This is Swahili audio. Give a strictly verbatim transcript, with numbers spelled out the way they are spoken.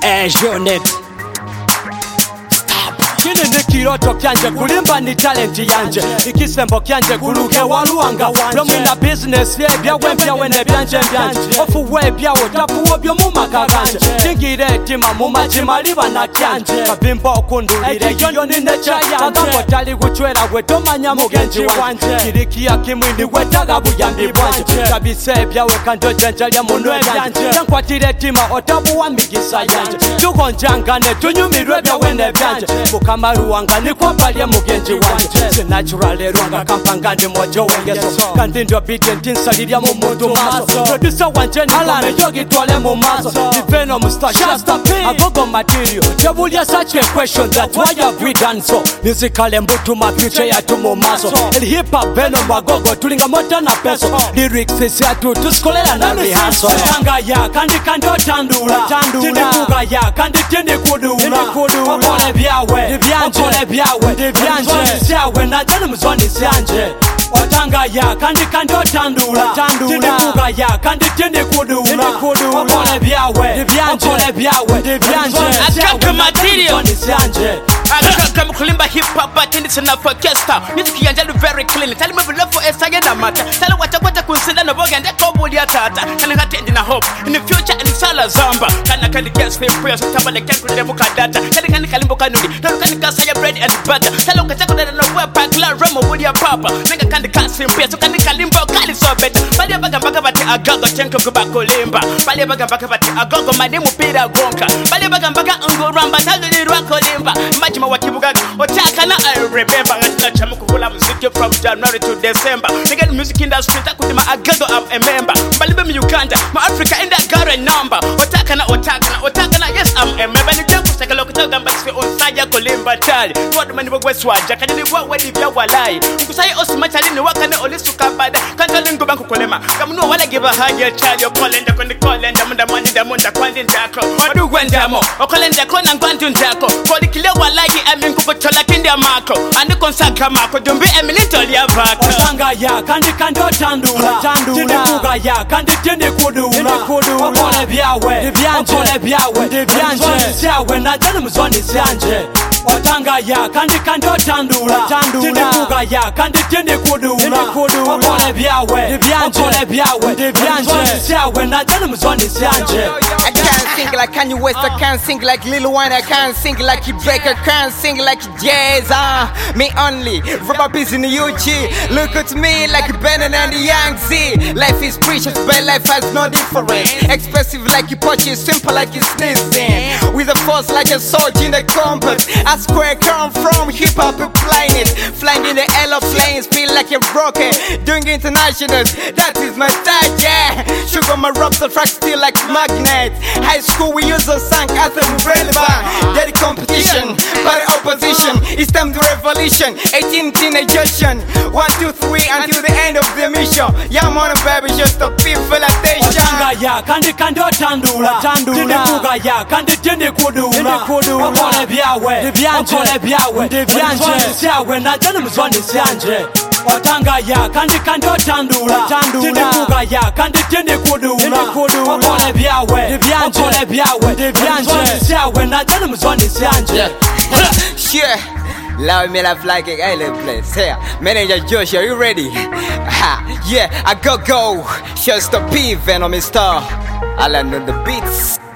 Unit. Kini ni kiroto kyanje kulimba ni talent yanje ikisembo kyanje kuluke waluanga wanje Lomina business ye byawe byawe ne byanje byanje Ofu we byawe tapuwo byo mu makakanje Kingire tima mu majima liba na kyanje Kabimbo okundulire yo ni necha yanje Kagambo tali kuchwera we tomanya mugenji wanje Kirikia kimwindi we taga buyambi bwanje Kabise byawe kando janja lya munwe byanje Tankwatire tima otabu wa migisa yanje Tukonjangane tunyumirwe byawe ne byanje Kamaruanga ni kwa balia mugenji wanje Sinatural erwanga kampanga ndi mojo wengeso Kandi ndio bite ntinsaliria mu mundu maso Producer wanje ni alane yogi tuale mu maso Ni Venom star Shasta P Agogo material Jabulia such a question that why have we done so Musical mbutu ma future ya tumu maso El hip hop Venom Agogo tulinga mota na peso Lyrics isi atu tuskolela na rihaso Tanga ya kandi kandi otandula Tindi kuga ya kandi tindi kudula Wapone biawe Okole byawe ndibyanje syawe najana muzoni syanje Otanga ya kandi kandi otandula Tindi kuga ya kandi tindi kudula Okole byawe ndibyanje Okole byawe ndibyanje Akaka material syanje Akaka mkulimba hip hop but it's enough orchestra Music yanje is very clean Tell me love for esa yena mata Tell what what consider na boga nde kobuli atata Kana hati na hope in the future and sala zamba Kana kandi guess for prayers tabale kan kunde mukadata Kana kandi kalimbo kanuni Tell kandi kasa ya bread and butter Tell what chako na wa pakla ramo budi ya papa Nanga kandi kasi prayers kandi kalimbo kali so better Bali baga baga bati agago chenko kubako limba Bali baga baga bati agago mademu pira gonka Bali baga baga ngoramba tazili rwako limba Majima wakibugaga otaka na I remember Ngatila chamu kukula muziki from January to December Nigga music industry takutima agago I'm a member Mbalibe mi Uganda ma Africa in that got a number Otaka na otaka na otaka na yes I'm a member Nijia kusaka lokutaga mbasi onsaya kolimba chali Wadu mani wagwe swaja Kajani wawedi vya walai Mkusayi osi machali ni wakane olisu kabada Kantali ngubanku kolema Kamunua wale giva haja chali Okolenda kondi kolenda Munda mani da munda kwandi ndako Wadu gwendamo Okolenda kona ngwandu ndako Koli kile walai Emi nkukutola kindi ya mako Andi konsaka mako Dumbi emi nitoli ya bako Otanga ya kandi kandi otandula Tindi kuga ya kandi tindi kudula Okole byawe ndibyanje Okole byawe ndibyanje syawe najana muzoni syanje Otanga ya kandi kandi otandula Tindi kuga ya kandi tindi kudula Okole byawe ndibyanje Okole byawe ndibyanje syawe najana muzoni syanje I can't sing like Kanye West, I can't sing like Lil Wayne, I can't sing like Drake, I can't sing like Jazz, uh, me only, rubber beats in the U G, look at me like Benin and the Young Z, life is precious but life has no difference, expressive like you punch it, simple like you sneezing, with a force like a sword in the compass, I square come from hip hop applying it, flying in the aeroplanes, feel like a rocket, doing internationals, that is my style, yeah, sugar my rubs the track still like magnets. High school we use a song as a relevant. Daddy competition, but opposition. It's time to revolution. eighteen teenagers. One, two, three until the end of the mission. Yeah, man, baby, just a people attention. Otanga ya kandi kandi otandula Tindi kuga ya kandi tindi kudula Okole byawe ndibyanje Okole byawe ndibyanje syawe najana muzoni syanje Otanga ya kandi kandi otandula Tindi kuga ya kandi tindi kudula Okole byawe ndibyanje Okole byawe ndibyanje syawe najana muzoni syanje Sure. Love me life like a island place. Here, manager Josh, are you ready? Ha, yeah, I go go. Just a P, Venom star. I land on the beats.